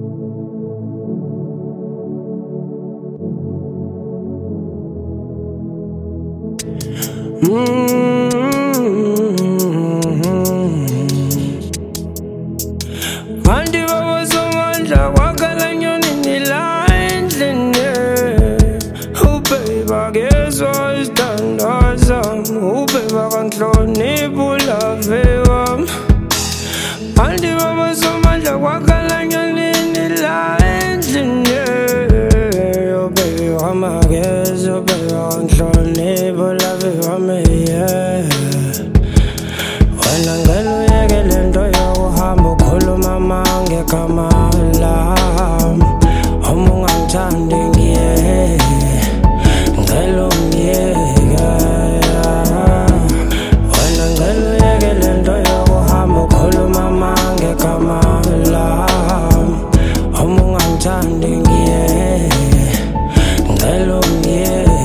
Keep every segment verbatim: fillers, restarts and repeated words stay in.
Kanti baba somandla wakhala nyonini la endlini. Ubheba kezwa isithandwa sami, ubheba kanhlonipha ulave wami. Kanti baba somandla wakhala nyonini la endlini. Ubheba makezwa, ubheba kanhlonipha ulave wami. Wena ngicela uyeke lento yokuhamba ukhuluma ngegama lami. Uma ungangithandi ngiyeke, ngicela ungiyeke. Wena ngicela uyeke lento yokuhamba ukhuluma ngegama lami. Uma ungangithandi ngiyeke, ngicela ungiyeke.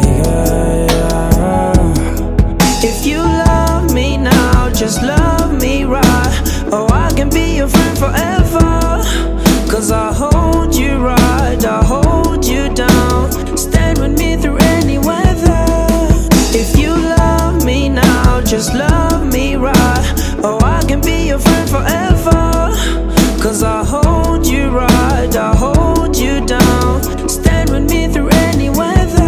If you love me now, just love me right. Oh, I can be your friend forever. Cause I hold you right, I hold you down. Stand with me through any weather. If you love me now, just love me right. Oh, I can be your friend forever. Cause I hold you right, I hold you down. Stand with me through any weather.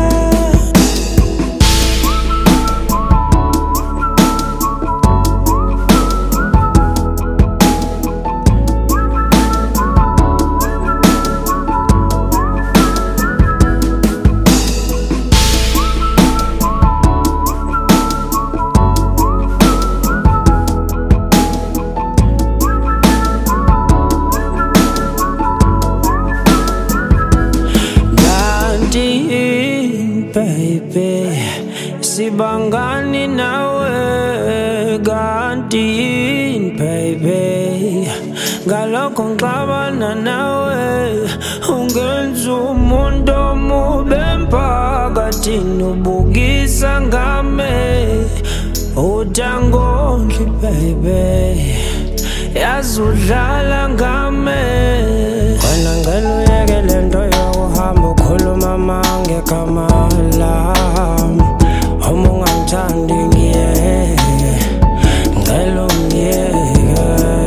Baby, sibangani nawe kanti baby, ngalokho ngixabana nawe. Ungenza umuntu omubi emphakathini, ubukisa ngame utangondli baby, yazi udlala ngame. Wena ngicela uyeke lento yokuhamba ukhuluma ngegama lami. Uma ungangithandi ngiyeke, ngicela ungiyeke.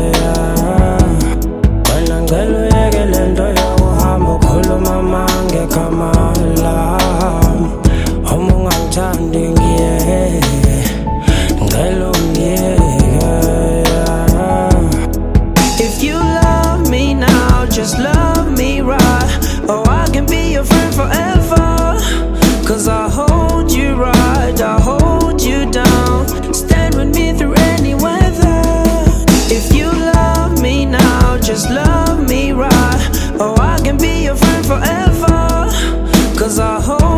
Wena ngicela uyeke lento yokuhamba ukhuluma ngegama lami. Uma ungangithandi ngiyeke, ngicela ungiyeke. If you love me now, just love me right. Oh, I can be your friend forever. Cause I hold you right, I hold you down. Stand with me through any weather. If you love me now, just love me right. Oh, I can be your friend forever. Cause I hold